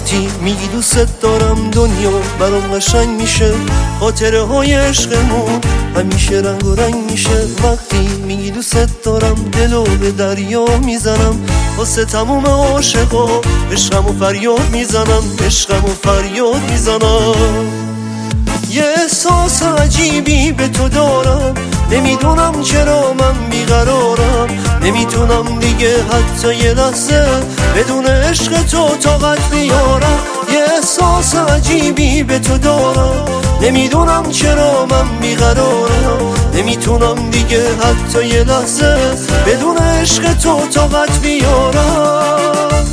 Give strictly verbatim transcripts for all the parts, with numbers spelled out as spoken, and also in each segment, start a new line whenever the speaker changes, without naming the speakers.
وقتی میگی دوست دارم دنیا برام قشنگ میشه، خاطره های عشقمون همیشه رنگ و رنگ میشه. وقتی میگی دوست دارم دلو به دریا میزنم، واسه تموم عاشقا عشقم و فریاد میزنم، عشقم و فریاد میزنم. یه احساس عجیبی به تو دارم، نمیدونم چرا من بیقرارم، نمیتونم دیگه حتی یه لحظه بدون عشق تو طاقت بیارم. یه احساس عجیبی به تو دارم، نمیدونم چرا من بیقرارم، نمیتونم دیگه حتی یه لحظه بدون عشق تو طاقت بیارم.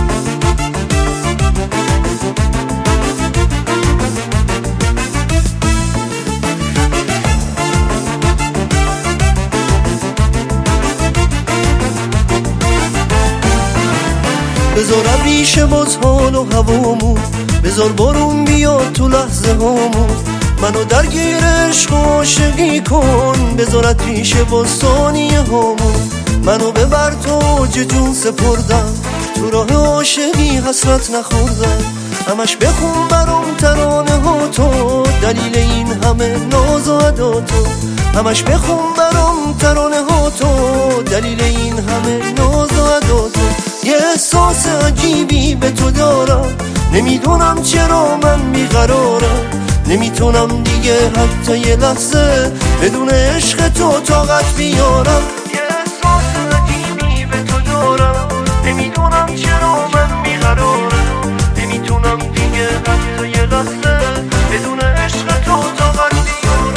بذار ابریشه باز حال و هوامون، بذار بارون بیاد تو لحظه هامون، منو درگیر عشق و عاشقی کن. بذار ابریشه باز ثانیه هامون، منو ببر تو جون سپردم، تو راه عاشقی حسرت نخوردم. همش بخون برام ترانه ها تو، دلیل این همه ناز و ادا تو. همش بخون برام ترانه ها تو، دلیل این همه ناز و ادا تو. یه احساس عجیبی به تو دارم، نمیدونم چرا من بیقرارم، نمیتونم دیگه حتی یه لحظه بدون عشق تو طاقت بیارم. یه احساس عجیبی به تو دارم، نمیدونم چرا من بیقرارم، نمیتونم دیگه حتی یه لحظه بدون عشق تو طاقت بیارم.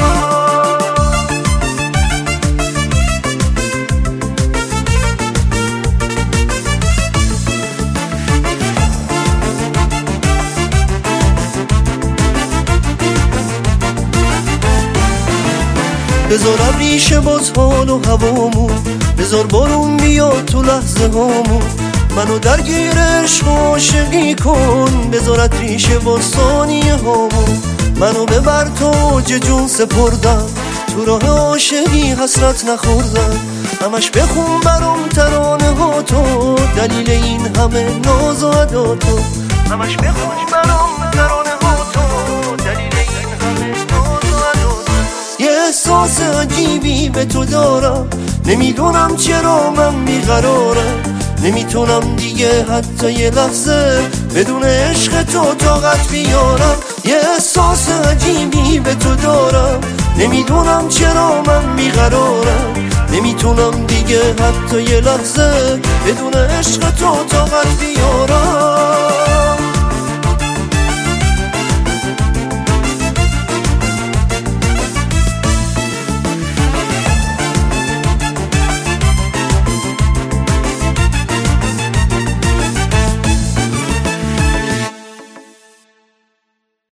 بذار ابریشه باز حال و هوامون، بذار بارون بیاد تو لحظه هامون، منو درگیر عشق و عاشقی کن. بذار ابریشه باز ثانیه هامون، منو ببر تو جون سپردم، تو راه عاشقی حسرت نخوردم. همش بخون برام ترانه ها تو، دلیل این همه ناز و ادا تو. همش بخون برام ترانه ها تو، دلیل این همه ناز و ادا تو. یه احساس عجیبی به تو دارم، نمیدونم چرا من بیقرارم، نمیتونم دیگه حتی یه لحظه بدون عشق تو طاقت بیارم. یه احساس عجیبی به تو دارم، نمیدونم چرا من بیقرارم، نمیتونم دیگه حتی یه لحظه بدون عشق تو طاقت بیارم.